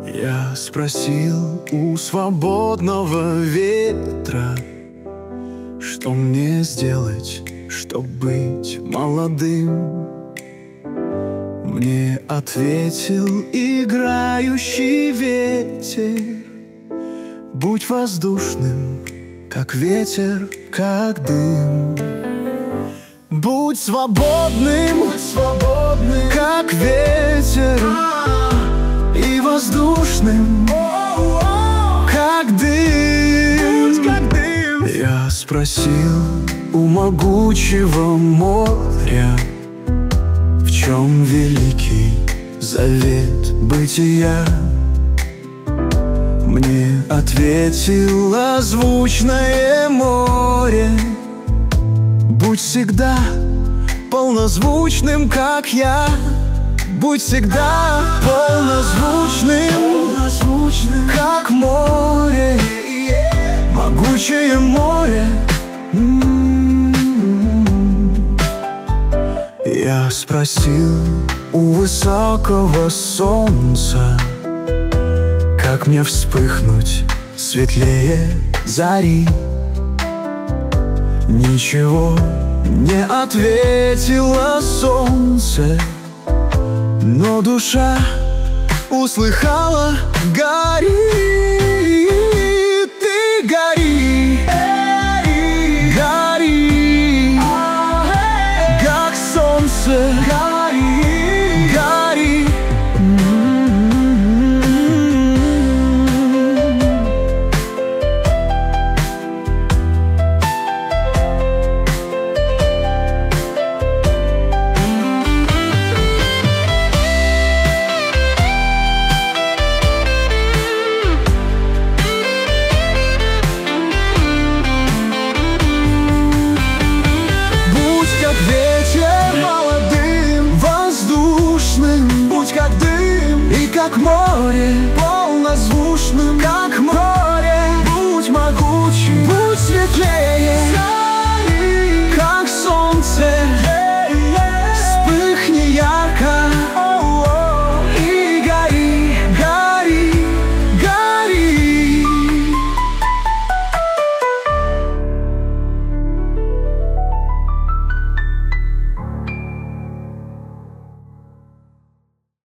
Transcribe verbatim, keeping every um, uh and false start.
Я спросил у свободного ветра, что мне сделать, чтоб быть молодым. Мне ответил играющий ветер: будь воздушным, как ветер, как дым. Будь свободным, будь свободным, как ветер, и воздушным, как дым. Будь как дым. Я спросил у могучего моря: в чем великий завет бытия? Мне ответило звучное море: будь всегда полнозвучным, как я. Будь всегда полнозвучным, полнозвучным, как море, могучее море. Я спросил у высокого солнца: как мне вспыхнуть светлее зари? Ничего не ответило солнце, но душа услыхала: гори, ты гори, гори, как солнце, гори, гори. Будь как дым и как море.